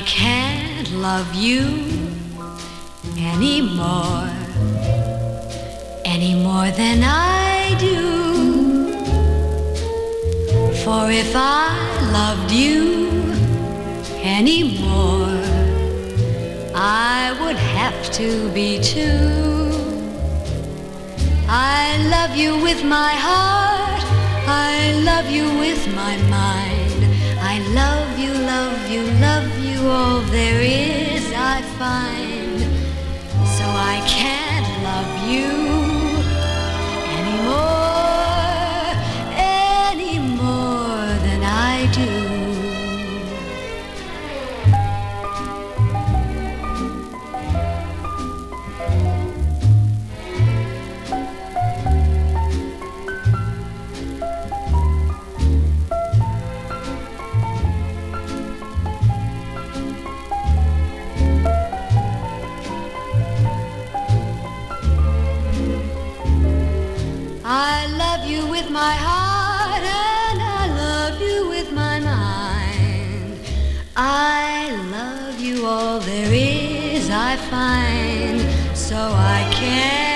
can't love you anymore, any more than I do. For if I loved you anymore, I would have to be too. I love you with my heart, I love you with my mind. I love you, love you, love you, all there is I find. So I can't love you anymore, any more than I do. I love you with my heart and I love you with my mind. I love you, all there is I find. So I can't